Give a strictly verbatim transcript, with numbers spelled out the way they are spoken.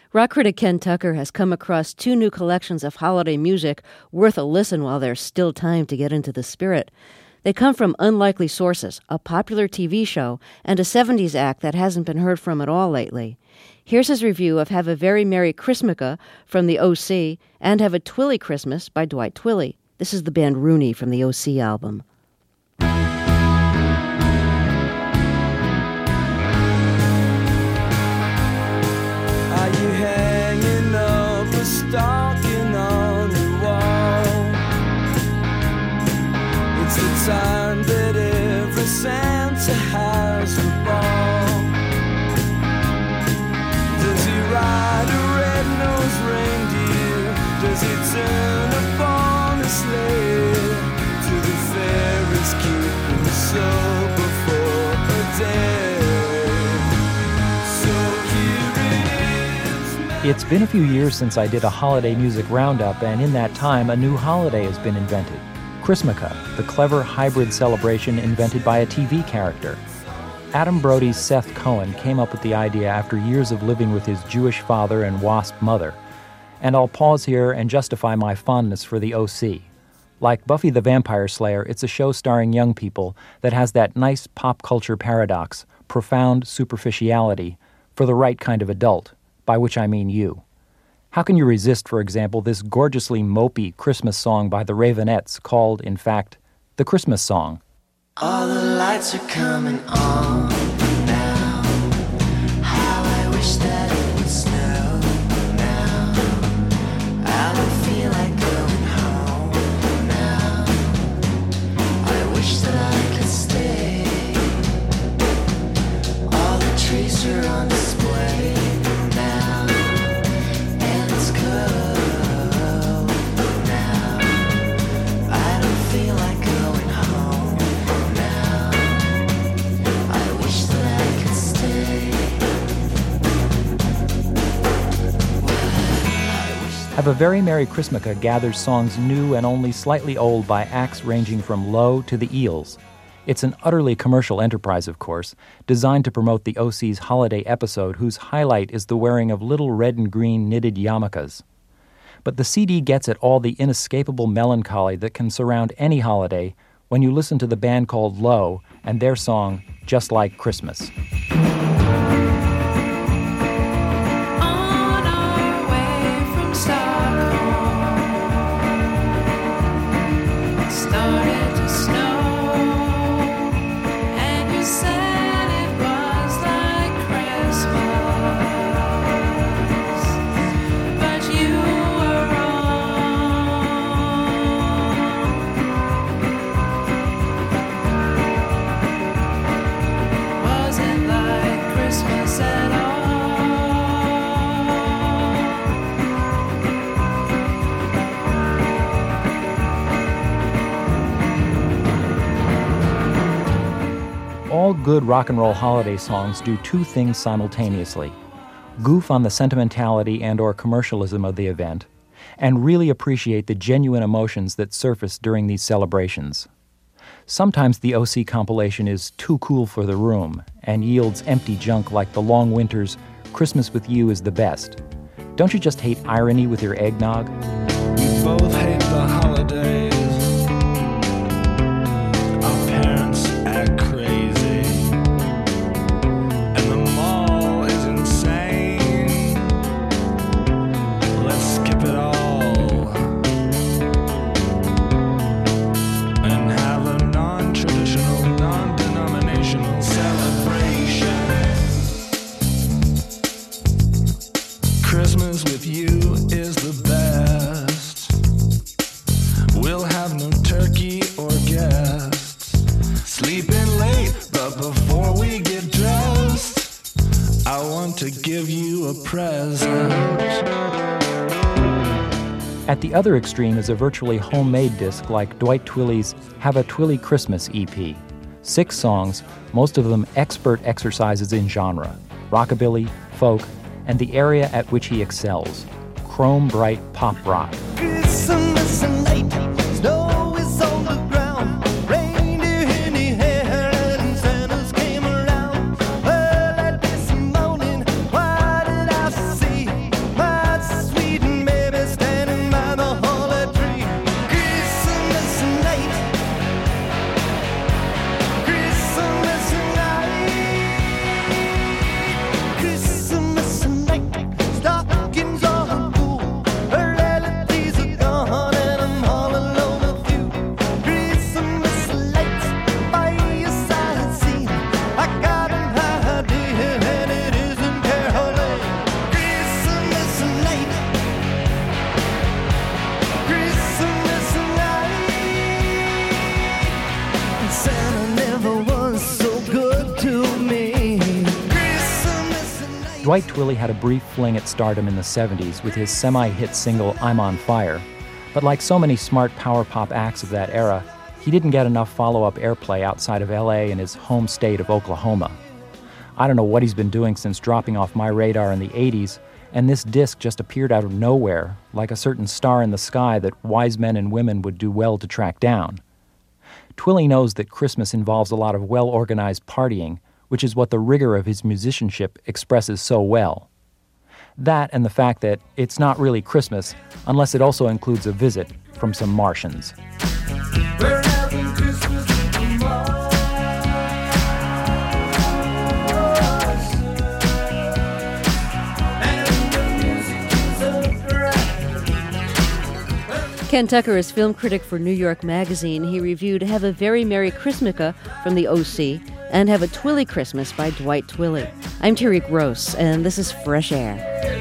Rock critic Ken Tucker has come across two new collections of holiday music worth a listen while there's still time to get into the spirit. They come from unlikely sources, a popular T V show, and a seventies act that hasn't been heard from at all lately. Here's his review of Have a Very Merry Christmaka from the O C and Have a Twilly Christmas by Dwight Twilley. This is the band Rooney from the O C album. Are you hanging up a stocking on the wall? It's the time that every Santa has a ball. Does he ride a red-nosed reindeer? Does he turn upon a sled? To the fairies keeping sober for a day. It's been a few years since I did a holiday music roundup, and in that time, a new holiday has been invented. Chrismaka, the clever hybrid celebration invented by a T V character. Adam Brody's Seth Cohen came up with the idea after years of living with his Jewish father and WASP mother. And I'll pause here and justify my fondness for the O C. Like Buffy the Vampire Slayer, it's a show starring young people that has that nice pop culture paradox, profound superficiality, for the right kind of adult. By which I mean you. How can you resist, for example, this gorgeously mopey Christmas song by the Ravenettes called, in fact, The Christmas Song? All the lights are coming on now. How I wish that it would snow now. I don't feel like going home now. I wish that I could stay. All the trees are on display. Have a Very Merry Christmaka gathers songs new and only slightly old by acts ranging from Low to the Eels. It's an utterly commercial enterprise, of course, designed to promote the O C's holiday episode whose highlight is the wearing of little red and green knitted yarmulkes. But the C D gets at all the inescapable melancholy that can surround any holiday when you listen to the band called Low and their song, Just Like Christmas. All good rock and roll holiday songs do two things simultaneously: goof on the sentimentality and or commercialism of the event, and really appreciate the genuine emotions that surface during these celebrations. Sometimes the O C compilation is too cool for the room and yields empty junk like the Long Winter's Christmas with You is the Best. Don't you just hate irony with your eggnog? We both hate the holidays. Our parents act crazy. And the mall is insane. Let's skip it all. And have a non-traditional, non-denominational celebration. Christmas with you is the best. We'll have no turkey or guests. Sleeping late, but before we get dressed, I want to give you a present. At the other extreme is a virtually homemade disc like Dwight Twilley's Have a Twilly Christmas E P. Six songs, most of them expert exercises in genre, rockabilly, folk, and the area at which he excels, chrome-bright pop rock. Christmas night, snow is on the ground, reindeer in the air, and Santa's came around. Early this morning, what did I see? Dwight Twilley had a brief fling at stardom in the seventies with his semi-hit single I'm on Fire, but like so many smart power pop acts of that era, he didn't get enough follow-up airplay outside of L A and his home state of Oklahoma. I don't know what he's been doing since dropping off my radar in the eighties, and this disc just appeared out of nowhere, like a certain star in the sky that wise men and women would do well to track down. Twilley knows that Christmas involves a lot of well-organized partying, which is what the rigor of his musicianship expresses so well. That and the fact that it's not really Christmas unless it also includes a visit from some Martians. We're having Christmas with Mars. And the music is so bright. Ken Tucker is film critic for New York Magazine. He reviewed Have a Very Merry Christmaka from the O C and Have a Twilley Christmas by Dwight Twilley. I'm Terry Gross, and this is Fresh Air.